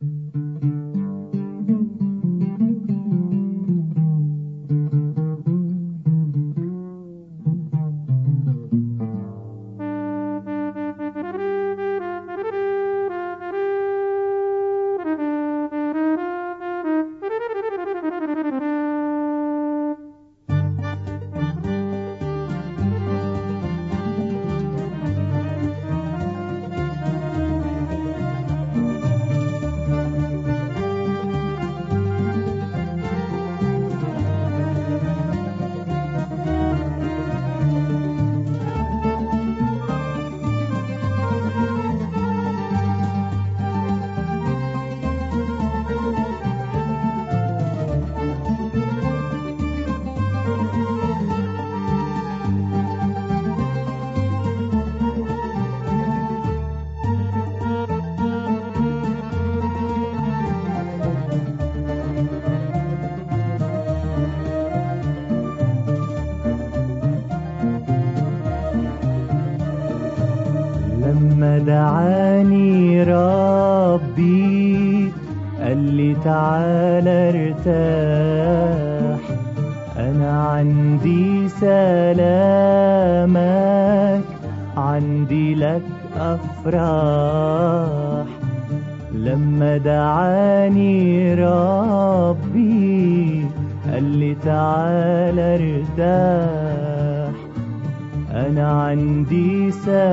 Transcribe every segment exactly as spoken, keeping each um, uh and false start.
لما دعاني ربي قال لي تعالى ارتاح، أنا عندي سلامك، عندي لك أفراح. لما دعاني ربي قال لي تعالى ارتاح، أنا عندي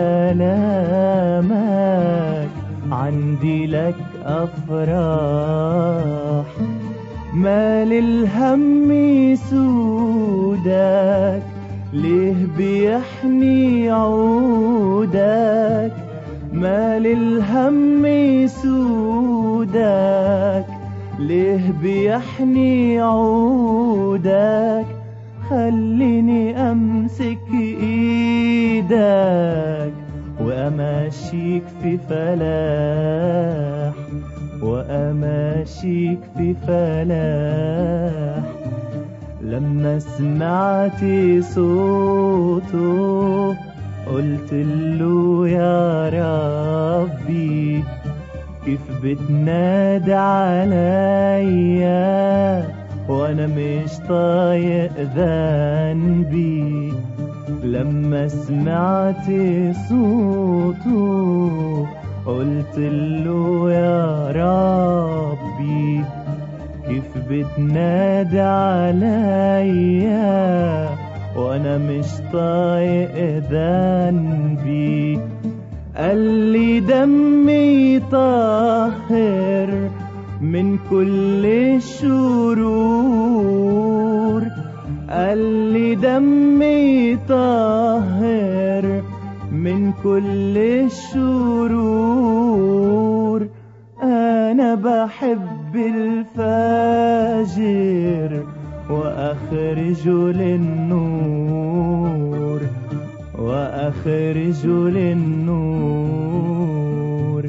سلامك، عندي لك أفراح. ما للهم يسودك، ليه بيحني عودك؟ ما للهم يسودك، ليه بيحني عودك؟ خليني أمسك إيدك وأماشيك في فلاح، وأماشيك في فلاح. لما سمعت صوته قلت له يا ربي، كيف بتنادي عليا وانا مش طايق ذنبي؟ لما سمعت صوته قلت له يا ربي، كيف بتنادي عليا وانا مش طايق ذنبي؟ قال لي دمي طاهر من كل الشرور، قال لي دمي طاهر من كل الشرور. أنا بحب الفاجر وأخرجه للنور، وأخرجه للنور.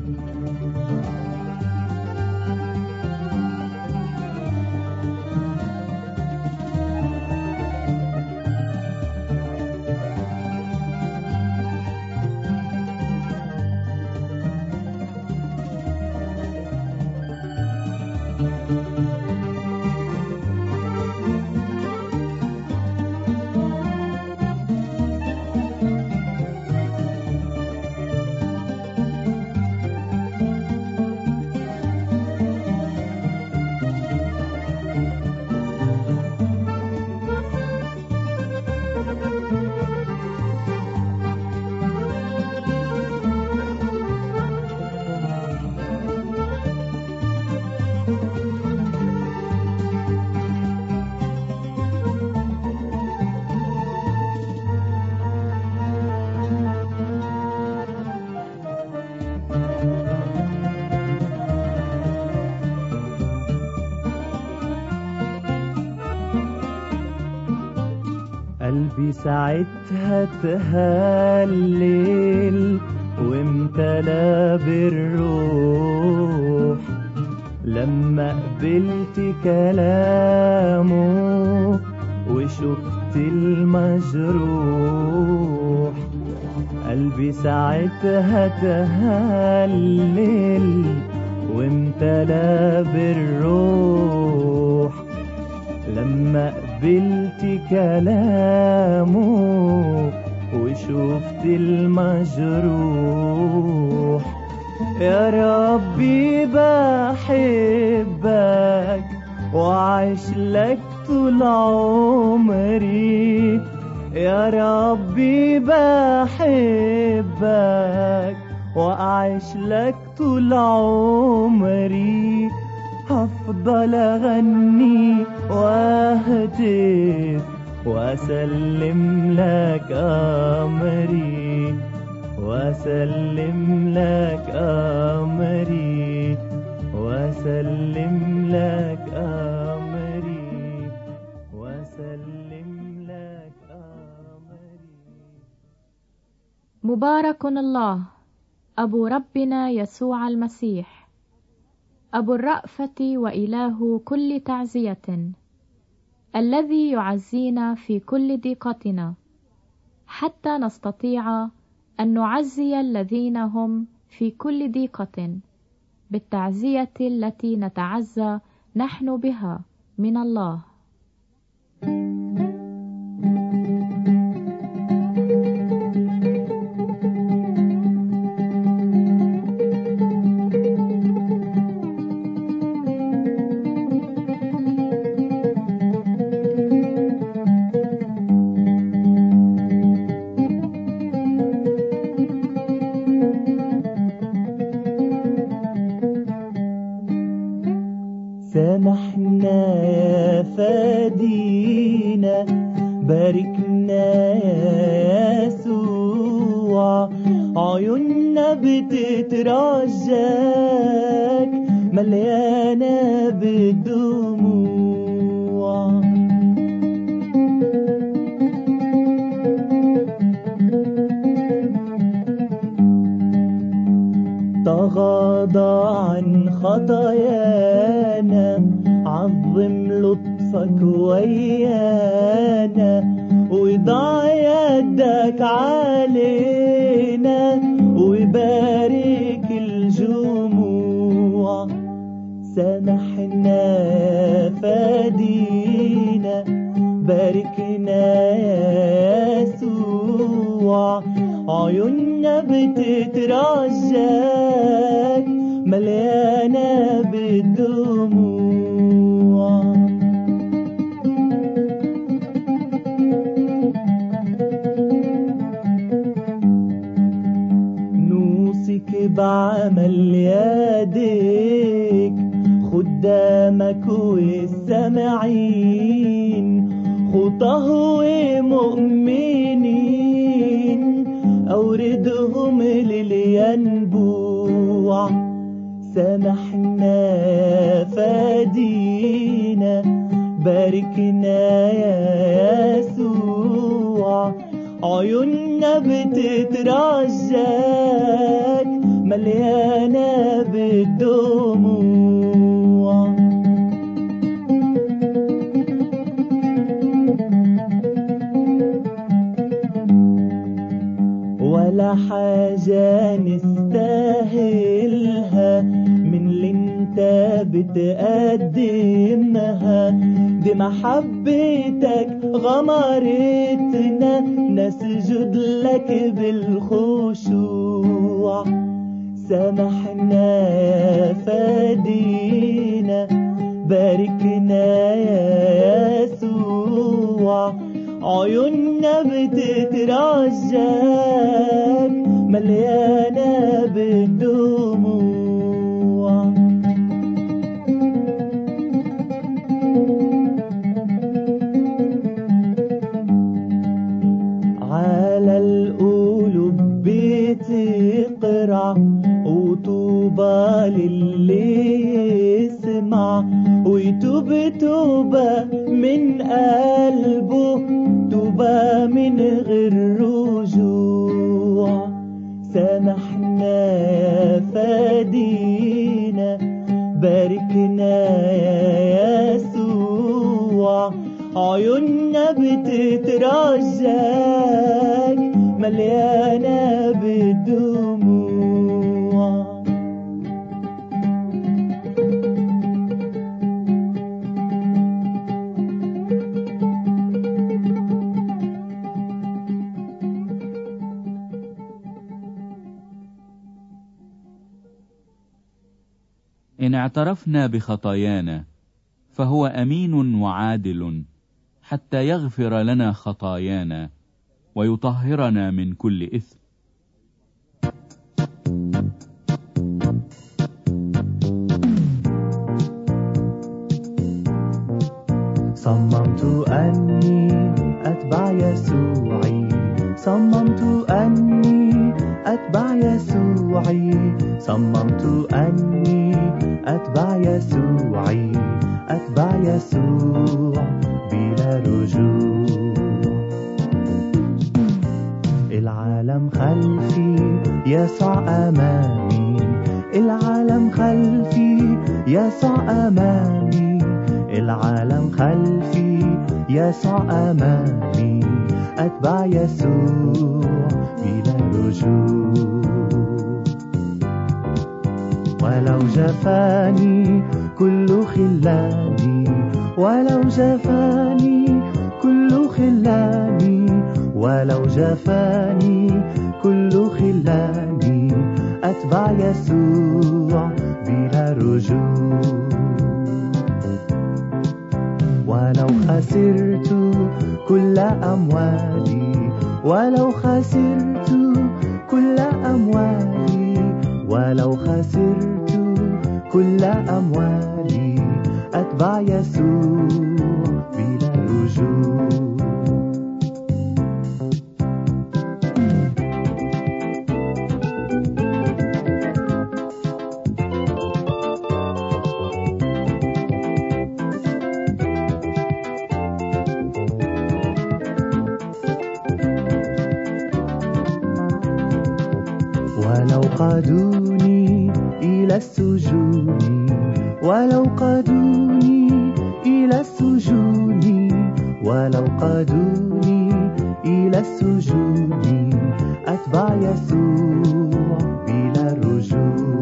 قلبي ساعتها تهلل وامتلى بالروح، لما قبلت كلامه وشفت المجروح. قلبي ساعتها تهلل وامتلى وامتلا بالروح. لما قبلت كلامه وشفت المجروح، يا ربي بحبك وعيش لك طول عمري. يا ربي بحبك وأعيش لك طول عمري. هفضل أغني وأهتف وأسلم لك أمري، وأسلم لك أمري، وأسلم لك أمري، وأسلم لك أمري. مبارك الله أبو ربنا يسوع المسيح، أبو الرأفة وإله كل تعزية، الذي يعزينا في كل ضيقتنا حتى نستطيع أن نعزي الذين هم في كل ضيقة بالتعزية التي نتعزى نحن بها من الله. سامحنا يا فادينا، باركنا يا يسوع، عيوننا بتترجاك مليانة بالدموع. تغاضى عن خطايانا، عظم لطفك ويانا، وضع يدك علينا وبارك الجموع. سامحنا يا فادينا، باركنا يا يسوع، عيوننا بتترجاك مليانة بالدموع. نوصيك بعمل يديك خدامك والسامعين، خطاه ومؤمنين أوردهم للينبوع. سامحنا يا فادينا، باركنا يا يسوع، عيوننا بتترجاك مليانة بالدموع. ولا حاجة نستاهلها من اللي انت بتقدمها، دي محبتك غمرتنا نسجد لك بالخشوع. سامحنا يا فادينا، باركنا يا يسوع، عيوننا بتترجاك مليانة بالدموع. على القلوب بتقرع، وطوبى للي يسمع ويتوب توبة من قلبه، توبة من غير رجوع. سامحنا يا فادينا، باركنا يا يسوع، عيوننا بتترجاك مليانة بالدموع. إن اعترفنا بخطايانا فهو أمين وعادل حتى يغفر لنا خطايانا ويطهرنا من كل إثم. صممت أني أتبع يسوعي، صممت أني أتبع يسوعي، صممت أني أتبع يسوعي، أتبع يسوع بلا رجوع. العالم خلفي يسوع أمامي، العالم خلفي يسوع أمامي، العالم خلفي يسوع أمامي، أتبع يسوع بلا رجوع. ولو جفاني كل خلاني، ولو جفاني كل خلاني، ولو جفاني كل خلاني، أتبع يسوع بلا رجوع. ولو خسرت كل أموالي، ولو خسرت كل أموالي، ولو خسرت كل أموالي، أتبع يسوع بلا رجوع. ولو قادوني إلى السجون، ولو قادوني إلى السجون، ولو قادوني إلى السجون، أتبع يسوع بلا رجوع.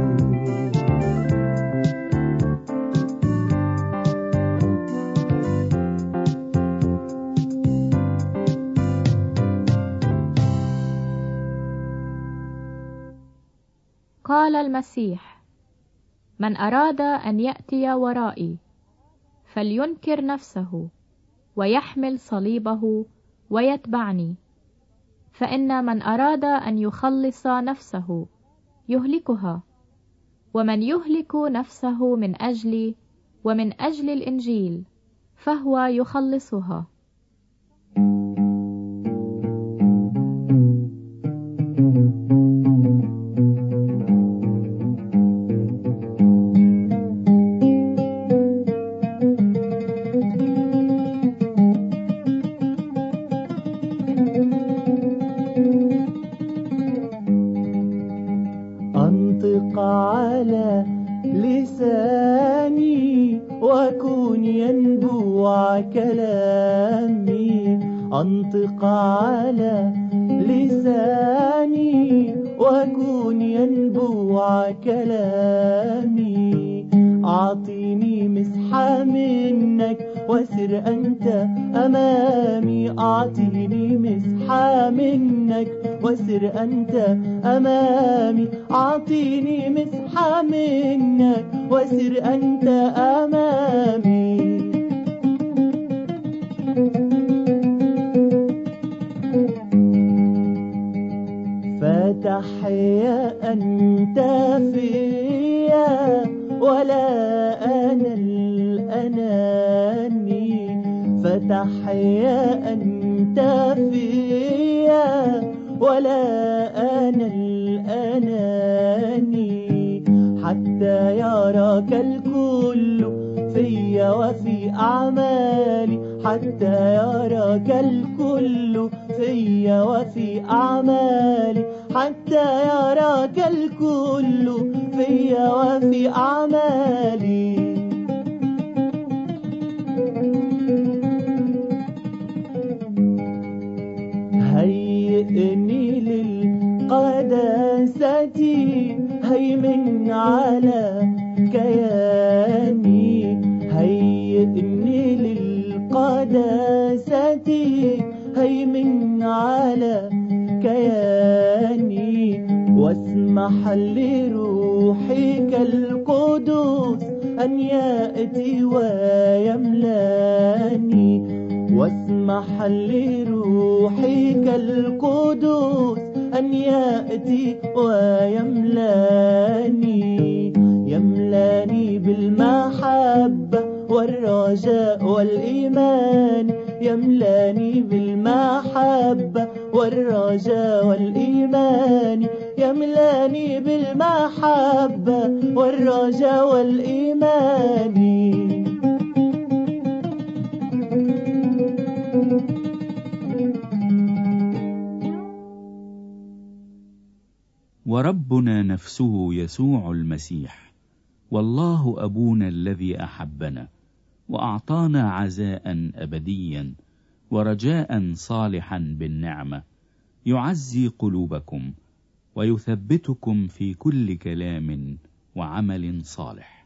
قال المسيح: من أراد أن يأتي ورائي فلينكر نفسه ويحمل صليبه ويتبعني. فإن من أراد أن يخلص نفسه يهلكها، ومن يهلك نفسه من أجلي ومن أجل الإنجيل فهو يخلصها. أنطق على لساني وكن ينبوع كلامي، أنطق على لساني وكن ينبوع كلامي. أعطيني مسحة منك وسر أنت أمامي، أعطيني مسحة منك وسر أنت أمامي، أعطيني مسحة منك وسر أنت أمامي. فتحيا أنت فيا ولا أنا الأناني، فتحيا أنت فيا ولا أنا الأناني، حتى يراك الكل فيا وفي أعمالي، حتى يراك الكل فيا وفي أعمالي، حتى يراك الكل فيا وفي أعمالي. هيئني للقداسة، هيمن على كياني، هيئني للقداسة، هيمن على كياني، واسمح لروحك القدس أن يأتي ويملاني، واسمح لروحك القدوس أن يأتي ويملاني، يملاني بالمحبة والرجاء والإيمان، يملاني بالمحبة والرجاء والإيمان، يملاني بالمحبة والرجاء والإيمان. وربنا نفسه يسوع المسيح، والله أبونا الذي أحبنا وأعطانا عزاء أبديا ورجاء صالحا بالنعمة، يعزي قلوبكم ويثبتكم في كل كلام وعمل صالح.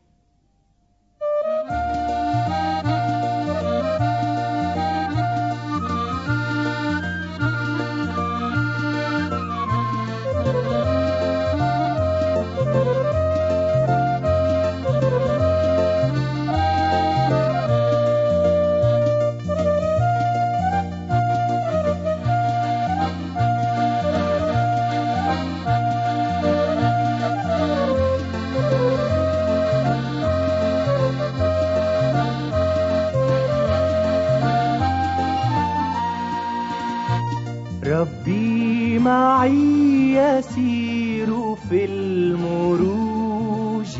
ربي معي يسير في المروج،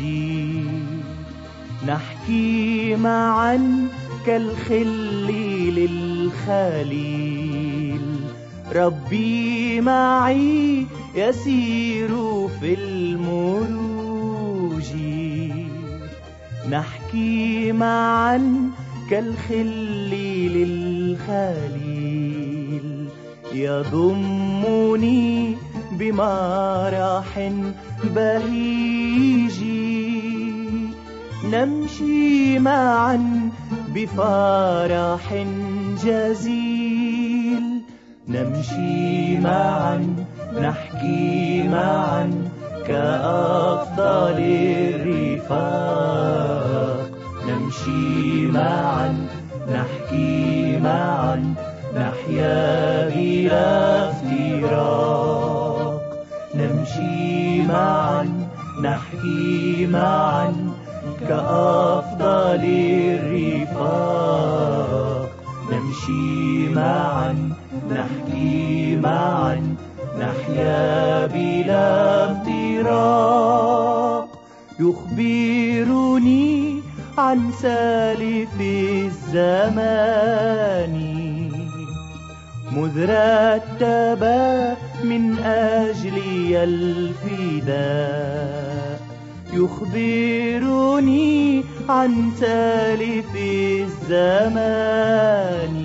نحكي معا كالخل للخليل. ربي معي يسير في المروج، نحكي معا كالخل للخليل. يضمني بمرح بهيج، نمشي معا بفرح جزيل، نمشي معا نحكي معا كأفضل الرفاق، نمشي معا نحكي معا نحيا بلا افتراق، نمشي معا نحكي معا كأفضل الرفاق، نمشي معا نحكي معا نحيا بلا افتراق. يخبرني عن سالف الزمان، مذ رتب من أجلي الفداء. يخبرني عن سالف الزمان،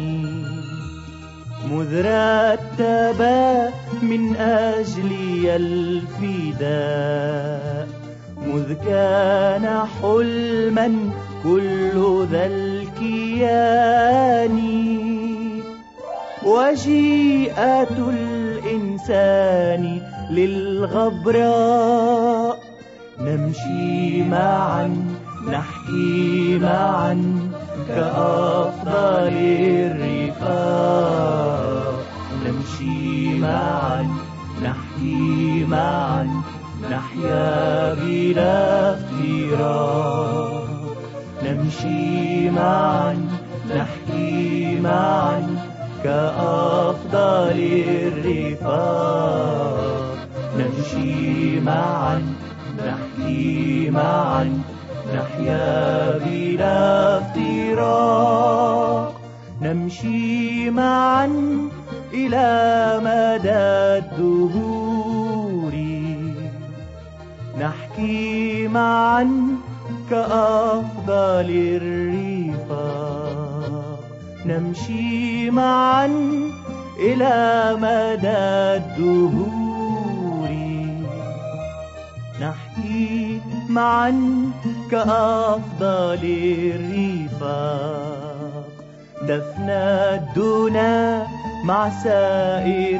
مذ رتب من أجلي الفداء. مذ كان حلما كل ذا الكيان، وجيئة الإنسان للغبراء. نمشي معا نحكي معا كأفضل الرفاق، نمشي معا نحكي معا نحيا بلا افتراق، نمشي معا نحكي معا كأفضل الرفاق، نمشي معا نحكي معا نحيا بلا افتراق. نمشي معا إلى مدى الدهور، نحكي معا كأفضل الرفاق، نمشي معا إلى مدى الدهور، نحكي معا كأفضل الرفاق. دفنا الدنا مع سائر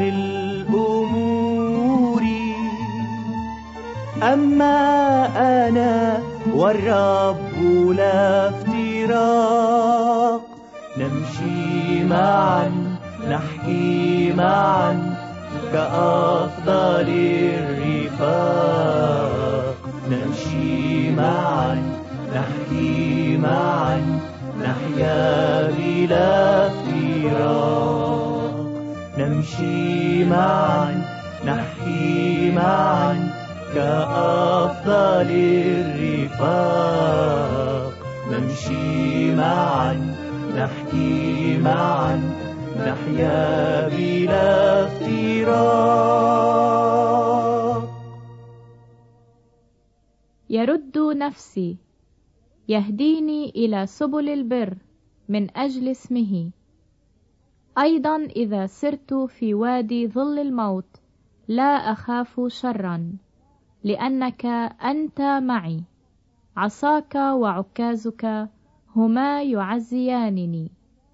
الأمور، أما أنا والرب لا افتراق. نمشي معا نحكي معا كأفضل الرفاق. نمشي معا نحكي معا نحيا بلا افتراق. نمشي معا نحكي معا كأفضل الرفاق. نمشي معا نحكي معا نحيا بلا افتراق. يرد نفسي، يهديني إلى سبل البر من أجل اسمه. أيضا إذا سرت في وادي ظل الموت لا أخاف شرا، لأنك أنت معي، عصاك وعكازك هما يعزيانني.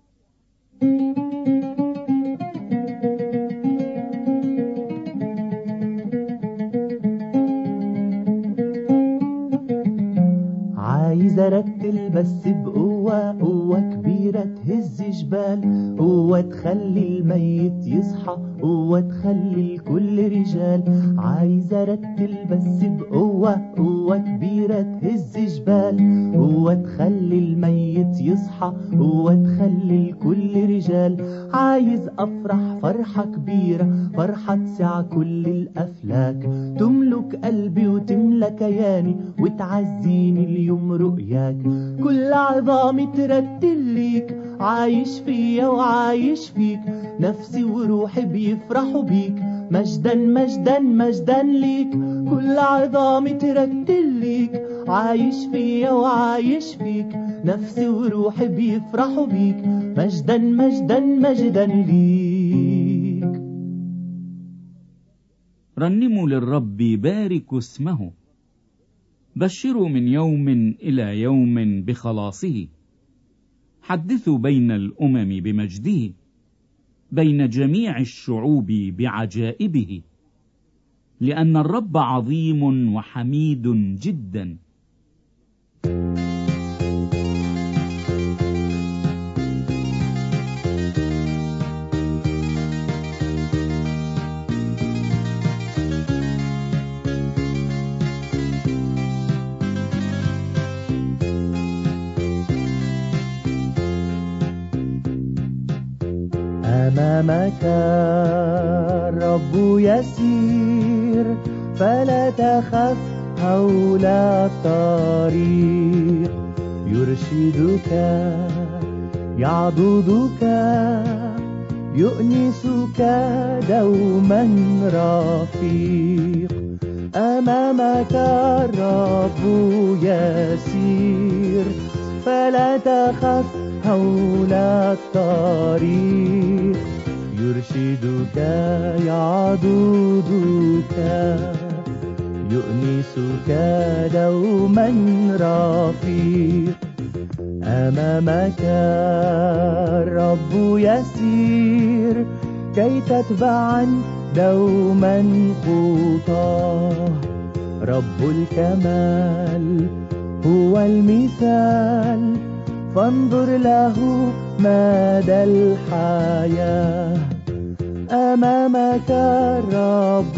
عايز ارتل بس بقوة، قوة كبيرة تهز جبال، قوة تخلي الميت يصحى، قوة تخلي الكل رجال. عايز ارتل بس بقوة، قوة كبيرة تهز جبال، قوة تخلي الميت يصحى، قوة تخلي الكل رجال. عايز افرح فرحة كبيرة، فرحة تسع كل الافلاك، تملك قلبي وتملى كياني وتعزيني اليوم رؤياك. كل عظامي ترتل ليك، عايش فيا وعايش فيك، نفسي وروحي بيفرحوا بيك، مجدا مجدا مجدا ليك. كل عظامي ترتل ليك، عايش فيا وعايش فيك، نفسي وروحي بيفرحوا بيك، مجدا مجدا مجدا ليك. رنموا للرب باركوا اسمه، بشروا من يوم إلى يوم بخلاصه. حدثوا بين الأمم بمجده، بين جميع الشعوب بعجائبه. لأن الرب عظيم وحميد جدا. أمامك الرب يسير، فلا تخف حول الطريق. يرشدك يعضدك يؤنسك دوما رفيق. أمامك الرب يسير، فلا تخف حول الطريق. يرشدك يعضدك يؤنسك دوما رفيق. أمامك الرب يسير، كي تتبعا دوما خطاه. رب الكمال هو المثال، فانظر له مدى الحياة. أمامك الرب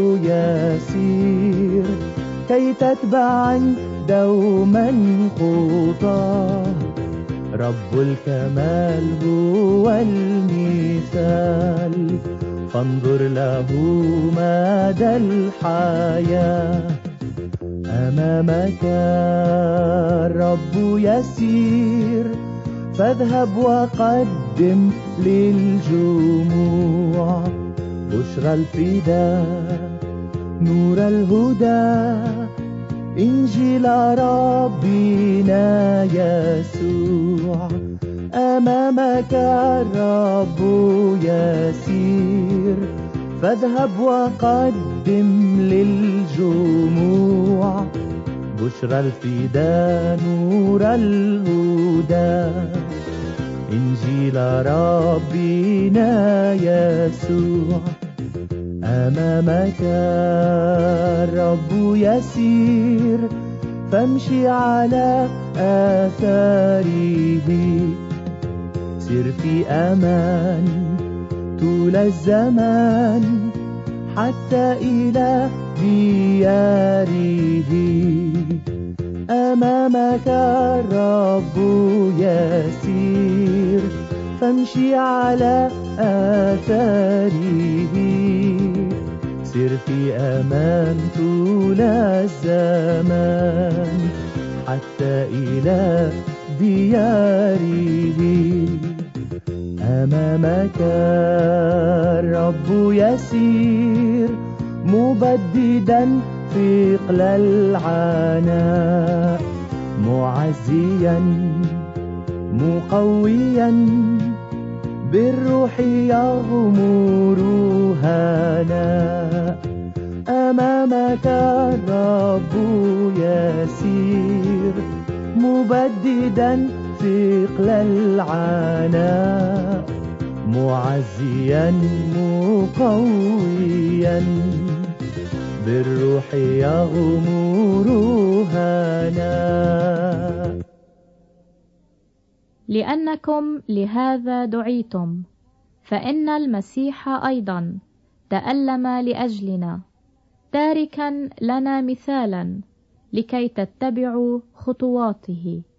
يسير، كي تتبعا دوما خطاه. رب الكمال هو المثال، فانظر له مدى الحياة. أمامك الرب يسير، فاذهب وقدم للجموع بشرى الفداء، نور الهدى، إنجيل ربنا يسوع. أمامك الرب يسير، فاذهب وقدم للجموع بشرى الفداء، نور الهدى، إنجيل ربنا يسوع. أمامك الرب يسير، فامشي على آثاره، سر في أمان طول الزمان حتى إلى دياره. أمامك الرب يسير، فامشي على آثاره، سر في أمان طول الزمان حتى إلى دياره. أمامك الرب يسير، مبددا ثقل العناء، معزيا مقويا بالروح يغمر هناء. أمامك الرب يسير، مبددا ثقل العناء، معزيا مقويا بالروح يغمر هناء. لأنكم لهذا دعيتم، فإن المسيح أيضا تألم لأجلنا، تاركا لنا مثالا لكي تتبعوا خطواته،